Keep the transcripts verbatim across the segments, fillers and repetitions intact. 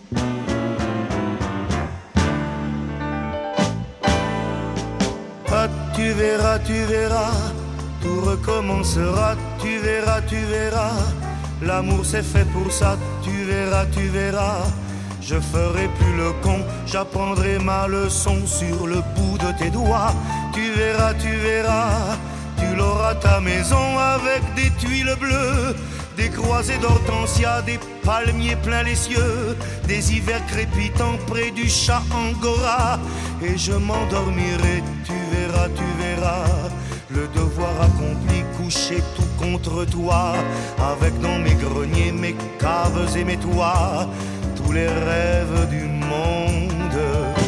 Ah, tu verras, tu verras, tout recommencera, tu verras, tu verras. L'amour c'est fait pour ça, tu verras, tu verras. Je ferai plus le con, j'apprendrai ma leçon sur le bout de tes doigts. Tu verras, tu verras, tu l'auras ta maison avec des tuiles bleues, des croisées d'hortensia, des palmiers plein les cieux, des hivers crépitants près du chat Angora. Et je m'endormirai, tu verras, tu verras, le devoir accompli, couché tout contre toi, avec dans mes greniers, mes caves et mes toits, tous les rêves du monde.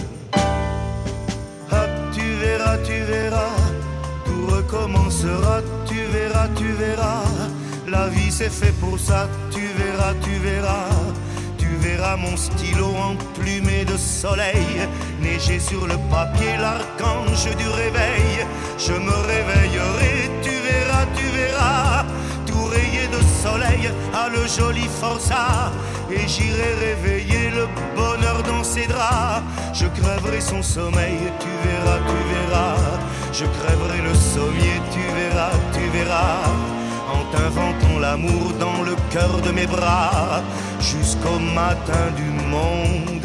Ah, tu verras, tu verras, tout recommencera, tu verras, tu verras. La vie c'est fait pour ça, tu verras, tu verras. Tu verras mon stylo emplumé de soleil, neiger sur le papier l'archange du réveil. Je me réveillerai, tu verras, tu verras, tout rayé de soleil à le joli forçat. Et j'irai réveiller le bonheur dans ses draps. Je crèverai son sommeil, tu verras, tu verras. Je crèverai le sommier, tu verras, tu verras. En t'inventant l'amour dans le cœur de mes bras, jusqu'au matin du monde.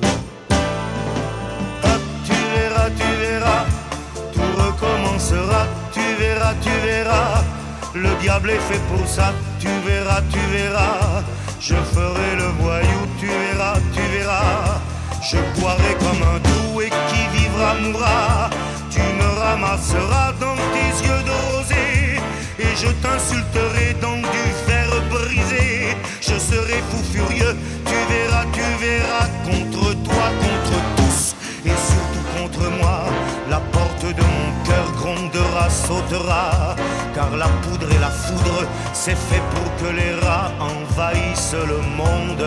Hop, tu verras, tu verras, tout recommencera, tu verras, tu verras. Le diable est fait pour ça, tu verras, tu verras. Je ferai le voyou, tu verras, tu verras. Je boirai comme un doux et qui vivra mourra. Tu me ramasseras dans tes yeux de rosée, et je t'insulterai dans du fer brisé. Je serai fou furieux, tu verras, tu verras. Contre toi, contre tous, et surtout contre moi. La porte de mon cœur grondera, sautera, car la poudre et la foudre, c'est fait pour que les rats envahissent le monde.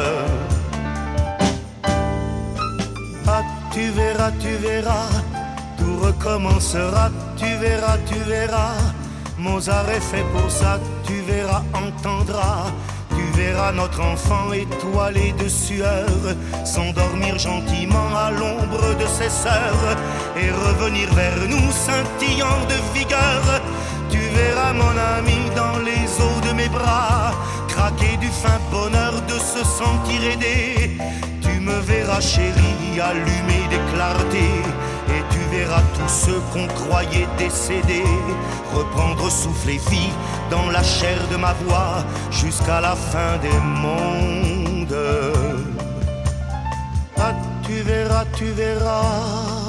Ah, tu verras, tu verras, tout recommencera, tu verras, tu verras. Mozart est fait pour ça, tu verras, entendras. Tu verras notre enfant étoilé de sueur s'endormir gentiment à l'ombre de ses sœurs et revenir vers nous scintillant de vigueur. Tu verras mon ami dans les eaux de mes bras craquer du fin bonheur de se sentir aidé. Tu me verras chérie allumé des clartés, et tu verras tous ceux qu'on croyait décédés reprendre souffle et vie dans la chair de ma voix jusqu'à la fin des mondes. Ah, tu verras, tu verras.